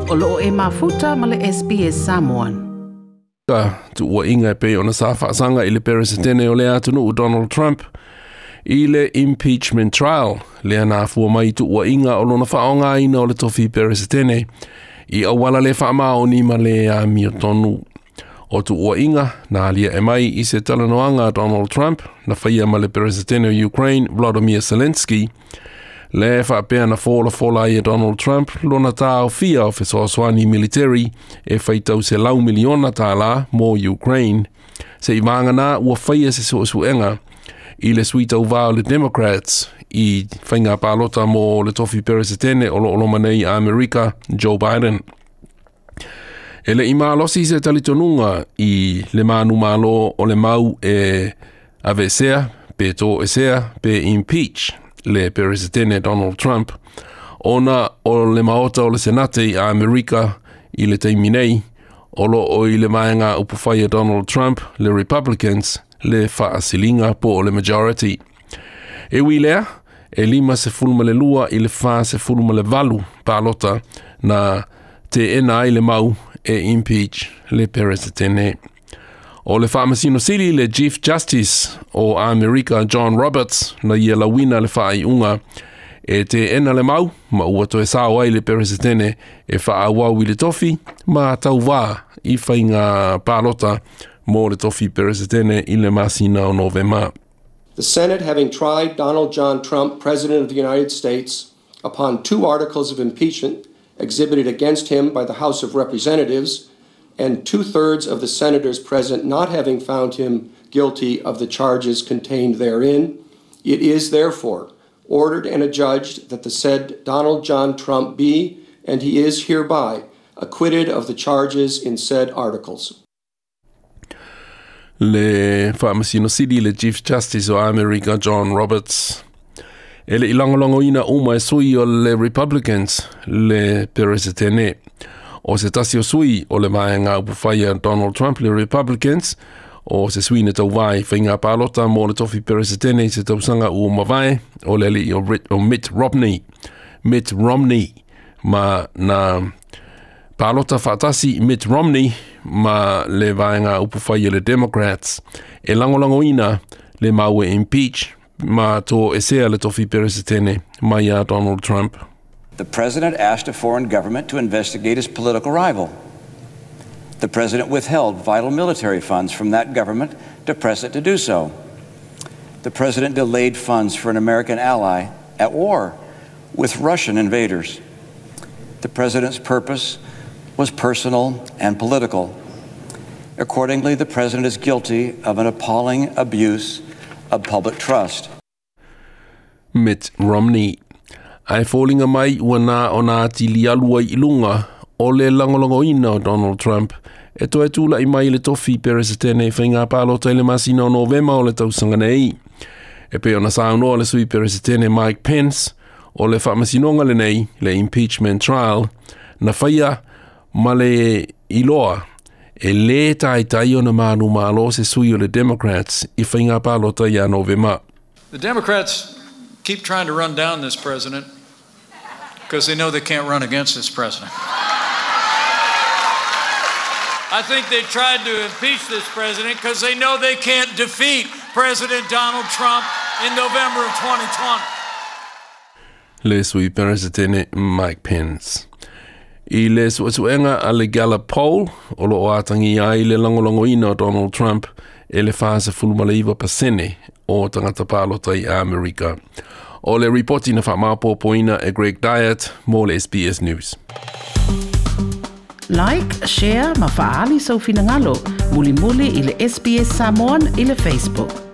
O loo e mafuta ma le SBS Samoan. Tu ua inga pe ona sa whaasanga i le peresetene o le atunu Donald Trump i le impeachment trial. Lea nā fua mai tu ua inga o lona whaonga ina o le tofi peresetene i awala le whaamao ni ma le a miotonu. O tu ua inga nā lia e mai i se talanoanga Donald Trump na whaia ma le peresetene o Ukraine Volodymyr Zelensky. Le whaapea na fola i Donald Trump lona tā o fia o fesoaswani military e whaitau se lau miliona tāla mō Ukraine. Se i vāngana ua whaia se suenga i le suitau vāo le Democrats i whainga pālota mō le tofi peresetene o lo manei a Amerika Joe Biden. E le i mālosi se talitonunga i le mānu mālo o le mau e avesea, pe tō esea, pe impeach le peresetene Donald Trump. Ona o le maota o le senate a Amerika i le teiminei, o lo o i le maenga upufaya Donald Trump, le Republicans, le faasilinga po o le majority. E wilea, e lima se fulma le lua i le fa se fulma le valu pālota na te ena i le mau e impeach le peresetene. O le whaamasino sili le Chief Justice o Amerika John Roberts na ia lawina le whaaiunga e te ena le mau ma ua toe sāwai le peresetene e whaawau i le tofi ma tau wā i whainga pālota mō le tofi peresetene i le masina o Novema. The Senate, having tried Donald John Trump, President of the United States, upon 2 articles of impeachment exhibited against him by the House of Representatives, and 2/3 of the senators present not having found him guilty of the charges contained therein, it is therefore ordered and adjudged that the said Donald John Trump be, and he is hereby, acquitted of the charges in said articles. Le whaamasino sidi le Chief Justice o Amerika John Roberts. Ele ilongolongo ina uma e sui o le Republicans le peresetene. O se tasi o sui o le maenga upufaya Donald Trump le Republicans, o se sui ne tau vai whainga pālota mō le tofi peresetene se tau sanga u mawai o le li o Mitt Romney, ma na pālota whaatasi Mitt Romney ma le vaenga upufaya le Democrats. E langolango ina le maue impeach ma tō esea le tofi peresetene mai a Donald Trump. The president asked a foreign government to investigate his political rival. The president withheld vital military funds from that government to press it to do so. The president delayed funds for an American ally at war with Russian invaders. The president's purpose was personal and political. Accordingly, the president is guilty of an appalling abuse of public trust. Mitt Romney. Ai fōlinga mai ua nā o nā tili alua i lunga o le langolongo ina o Donald Trump e toi tūla i mai le tofi peresetene whainga pālota i le masina o Novema o le tausanga nei. E pe ona saunoa le sui peresetene Mike Pence o le whaamasinonga le nei le impeachment trial na whaia ma le iloa e le tai o na manu malo se sui o le Democrats i whainga pālota i a Novema. The Democrats keep trying to run down this president because they know they can't run against this president. I think they tried to impeach this president because they know they can't defeat President Donald Trump in November of 2020. Le sui peresetene Mike Pence. I le suenga a le Gallup poll o lo atangi ai le langolongo ina o Donald Trump e le fasa fulmaleiva pasene o tangata pālota i Amerika. O le reporti na whaamapopoina e Greg Diet mō le SBS News. Like, share, ma faali sau finangalo. Muli i le SBS Samoan i le Facebook.